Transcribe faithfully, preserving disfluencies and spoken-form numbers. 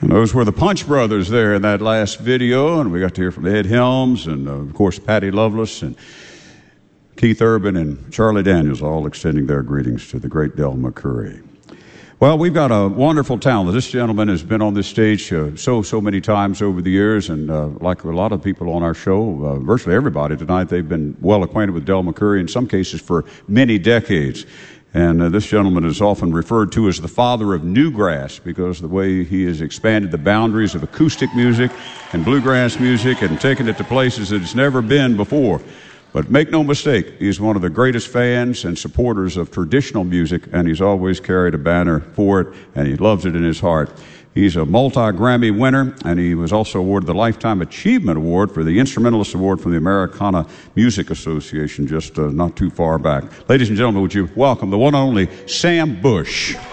And those were the Punch Brothers there in that last video, and we got to hear from Ed Helms and, uh, of course, Patty Loveless and Keith Urban and Charlie Daniels, all extending their greetings to the great Del McCoury. Well, we've got a wonderful talent. This gentleman has been on this stage uh, so, so many times over the years, and uh, like a lot of people on our show, uh, virtually everybody tonight, they've been well acquainted with Del McCoury, in some cases for many decades. And uh, this gentleman is often referred to as the father of newgrass because of the way he has expanded the boundaries of acoustic music and bluegrass music and taken it to places that it's never been before. But make no mistake, he's one of the greatest fans and supporters of traditional music, and he's always carried a banner for it, and he loves it in his heart. He's a multi-Grammy winner, and he was also awarded the Lifetime Achievement Award for the Instrumentalist Award from the Americana Music Association just uh, not too far back. Ladies and gentlemen, would you welcome the one and only Sam Bush.